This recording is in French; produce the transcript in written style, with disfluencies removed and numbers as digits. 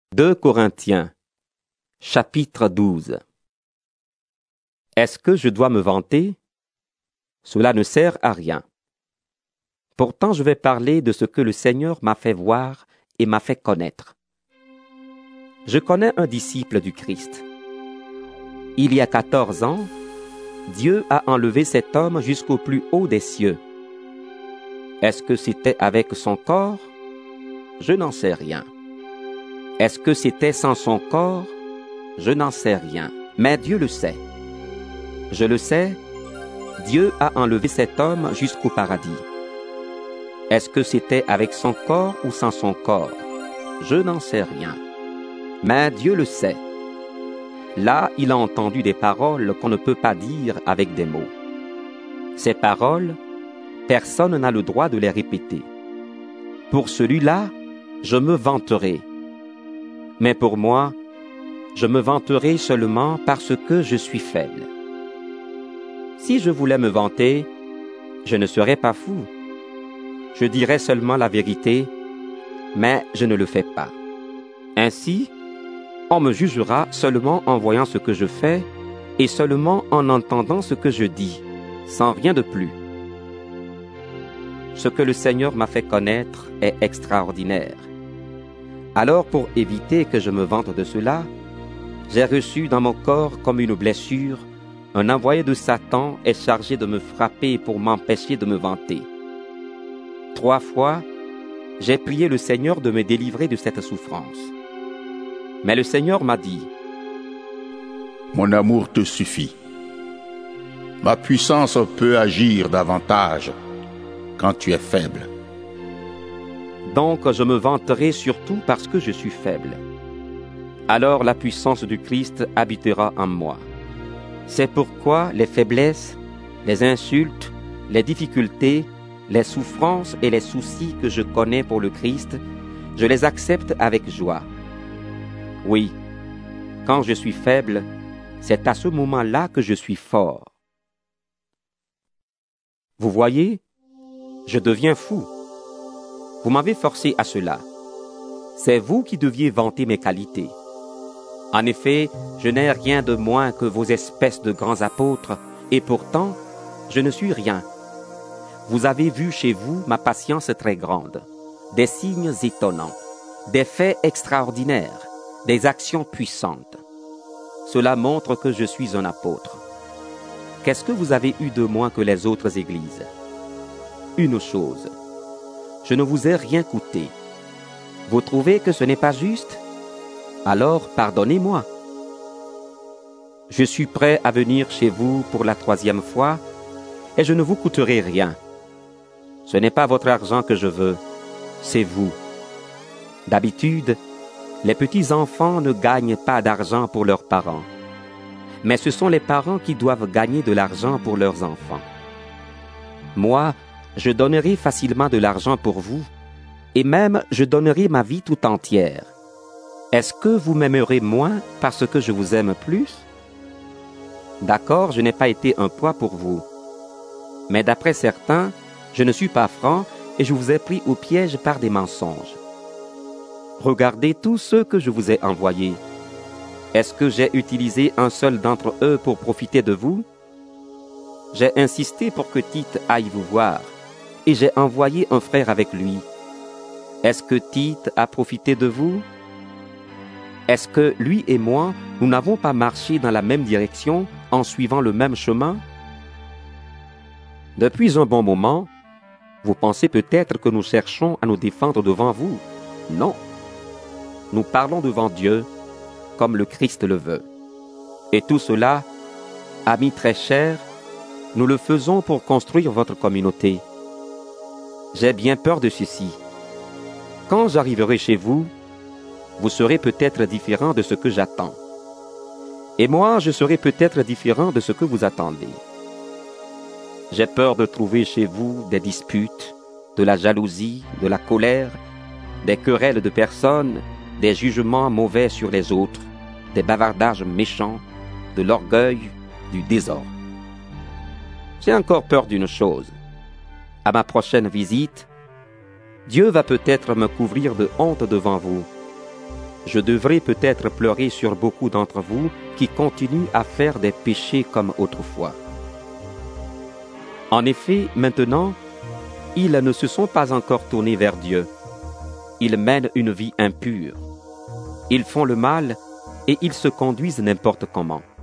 2 Corinthiens, chapitre 12. Est-ce que je dois me vanter? Cela ne sert à rien. Pourtant, je vais parler de ce que le Seigneur m'a fait voir et m'a fait connaître. Je connais un disciple du Christ. Il y a 14 ans, Dieu a enlevé cet homme jusqu'au plus haut des cieux. Est-ce que c'était avec son corps? Je n'en sais rien. Est-ce que c'était sans son corps? Je n'en sais rien, mais Dieu le sait. Je le sais, Dieu a enlevé cet homme jusqu'au paradis. Est-ce que c'était avec son corps ou sans son corps? Je n'en sais rien, mais Dieu le sait. Là, il a entendu des paroles qu'on ne peut pas dire avec des mots. Ces paroles, personne n'a le droit de les répéter. Pour celui-là, je me vanterai. Mais pour moi, je me vanterai seulement parce que je suis faible. Si je voulais me vanter, je ne serais pas fou. Je dirais seulement la vérité, mais je ne le fais pas. Ainsi, on me jugera seulement en voyant ce que je fais et seulement en entendant ce que je dis, sans rien de plus. Ce que le Seigneur m'a fait connaître est extraordinaire. Alors, pour éviter que je me vante de cela, j'ai reçu dans mon corps comme une blessure, un envoyé de Satan est chargé de me frapper pour m'empêcher de me vanter. 3 fois, j'ai prié le Seigneur de me délivrer de cette souffrance. Mais le Seigneur m'a dit, « Mon amour te suffit. Ma puissance peut agir davantage quand tu es faible. » Donc je me vanterai surtout parce que je suis faible. Alors la puissance du Christ habitera en moi. C'est pourquoi les faiblesses, les insultes, les difficultés, les souffrances et les soucis que je connais pour le Christ, je les accepte avec joie. Oui, quand je suis faible, c'est à ce moment-là que je suis fort. Vous voyez, je deviens fou. Vous m'avez forcé à cela. C'est vous qui deviez vanter mes qualités. En effet, je n'ai rien de moins que vos espèces de grands apôtres, et pourtant, je ne suis rien. Vous avez vu chez vous ma patience très grande, des signes étonnants, des faits extraordinaires, des actions puissantes. Cela montre que je suis un apôtre. Qu'est-ce que vous avez eu de moins que les autres églises? Une chose. Je ne vous ai rien coûté. Vous trouvez que ce n'est pas juste? Alors pardonnez-moi. Je suis prêt à venir chez vous pour la 3e fois et je ne vous coûterai rien. Ce n'est pas votre argent que je veux, c'est vous. D'habitude, les petits-enfants ne gagnent pas d'argent pour leurs parents, mais ce sont les parents qui doivent gagner de l'argent pour leurs enfants. Moi, je donnerai facilement de l'argent pour vous, et même je donnerai ma vie tout entière. Est-ce que vous m'aimerez moins parce que je vous aime plus? D'accord, je n'ai pas été un poids pour vous. Mais d'après certains, je ne suis pas franc et je vous ai pris au piège par des mensonges. Regardez tous ceux que je vous ai envoyés. Est-ce que j'ai utilisé un seul d'entre eux pour profiter de vous? J'ai insisté pour que Tite aille vous voir, et j'ai envoyé un frère avec lui. Est-ce que Tite a profité de vous? Est-ce que lui et moi, nous n'avons pas marché dans la même direction en suivant le même chemin? Depuis un bon moment, vous pensez peut-être que nous cherchons à nous défendre devant vous. Non. Nous parlons devant Dieu, comme le Christ le veut. Et tout cela, amis très chers, nous le faisons pour construire votre communauté. J'ai bien peur de ceci. Quand j'arriverai chez vous, vous serez peut-être différent de ce que j'attends. Et moi, je serai peut-être différent de ce que vous attendez. J'ai peur de trouver chez vous des disputes, de la jalousie, de la colère, des querelles de personnes, des jugements mauvais sur les autres, des bavardages méchants, de l'orgueil, du désordre. J'ai encore peur d'une chose. À ma prochaine visite, Dieu va peut-être me couvrir de honte devant vous. je devrais peut-être pleurer sur beaucoup d'entre vous qui continuent à faire des péchés comme autrefois. En effet, maintenant, ils ne se sont pas encore tournés vers Dieu. Ils mènent une vie impure. Ils font le mal et ils se conduisent n'importe comment.